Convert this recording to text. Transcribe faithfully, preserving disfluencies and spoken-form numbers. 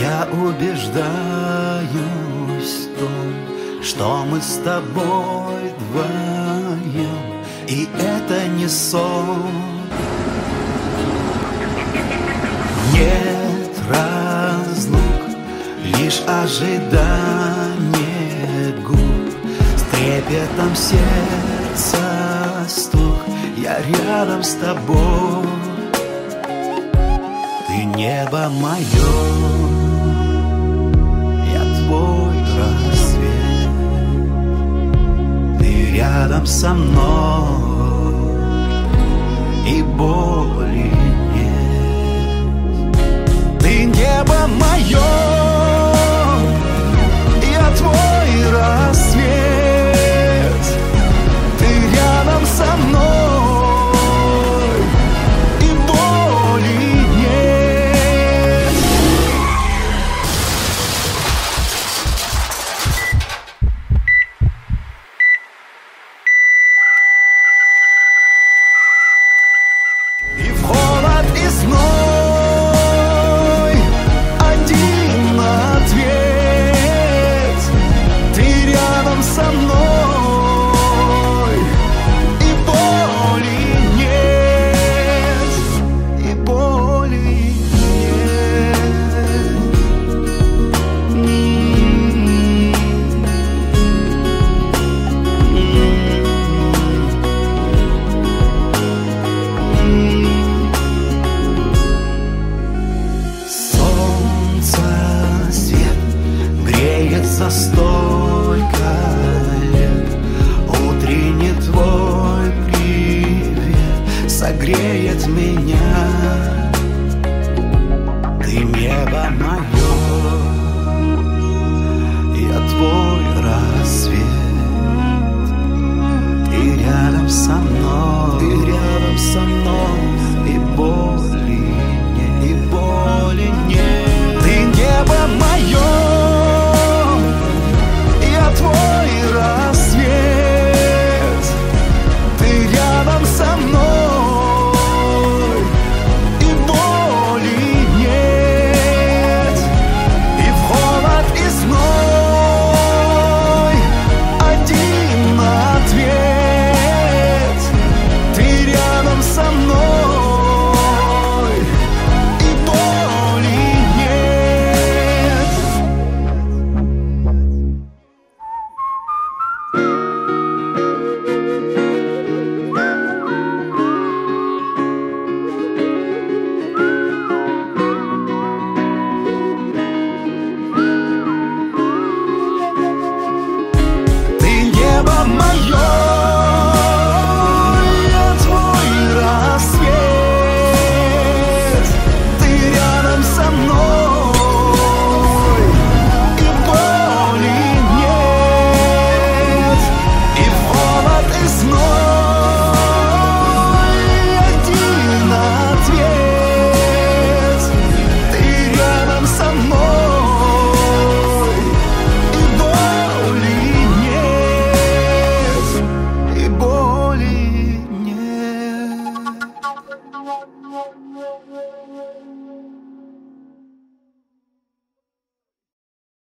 Я убеждаюсь в том, что мы с тобой вдвоем, и это не сон. Нет разлук, лишь ожидание губ, с трепетом сердца стук. Я рядом с тобой, ты небо мое, я твой рассвет. Ты рядом со мной, и боли нет. Ты небо мое, я твой рассвет. Ты рядом со мной. За сто